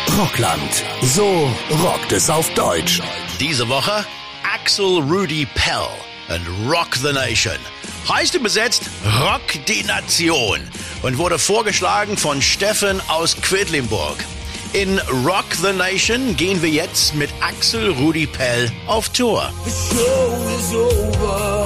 Rockland. So rockt es auf Deutsch. Diese Woche Axel Rudi Pell and Rock the Nation. Heißt übersetzt Rock die Nation und wurde vorgeschlagen von Steffen aus Quedlinburg. In Rock the Nation gehen wir jetzt mit Axel Rudi Pell auf Tour. The show is over.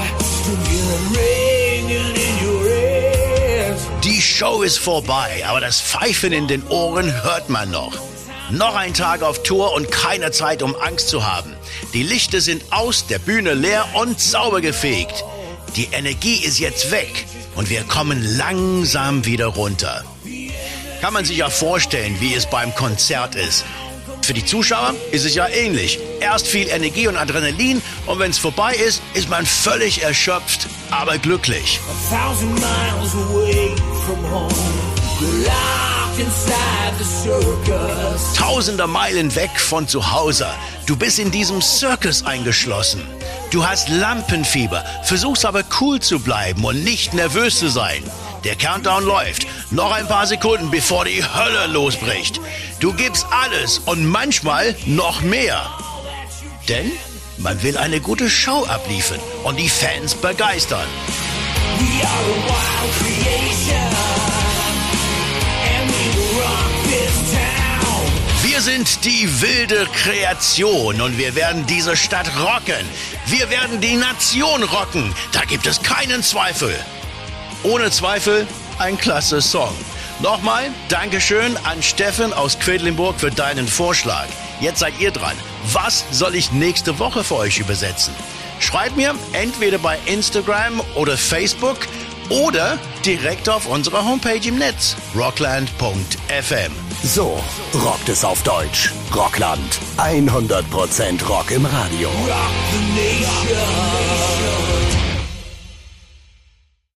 Die Show ist vorbei, aber das Pfeifen in den Ohren hört man noch. Noch ein Tag auf Tour und keine Zeit, um Angst zu haben. Die Lichter sind aus, der Bühne leer und sauber gefegt. Die Energie ist jetzt weg und wir kommen langsam wieder runter. Kann man sich ja vorstellen, wie es beim Konzert ist. Für die Zuschauer ist es ja ähnlich. Erst viel Energie und Adrenalin und wenn es vorbei ist, ist man völlig erschöpft, aber glücklich. 1,000 miles away from home. Locked inside the circus. Tausende Meilen weg von zu Hause. Du bist in diesem Circus eingeschlossen. Du hast Lampenfieber, versuchst aber cool zu bleiben und nicht nervös zu sein. Der Countdown läuft. Noch ein paar Sekunden, bevor die Hölle losbricht. Du gibst alles und manchmal noch mehr. Denn man will eine gute Show abliefern und die Fans begeistern. We are a wild creation. And we rock this town. Wir sind die wilde Kreation und wir werden diese Stadt rocken. Wir werden die Nation rocken. Da gibt es keinen Zweifel. Ohne Zweifel ein klasse Song. Nochmal Dankeschön an Steffen aus Quedlinburg für deinen Vorschlag. Jetzt seid ihr dran. Was soll ich nächste Woche für euch übersetzen? Schreibt mir entweder bei Instagram oder Facebook oder direkt auf unserer Homepage im Netz rockland.fm. So rockt es auf Deutsch. Rockland. 100% Rock im Radio. Rock the nation.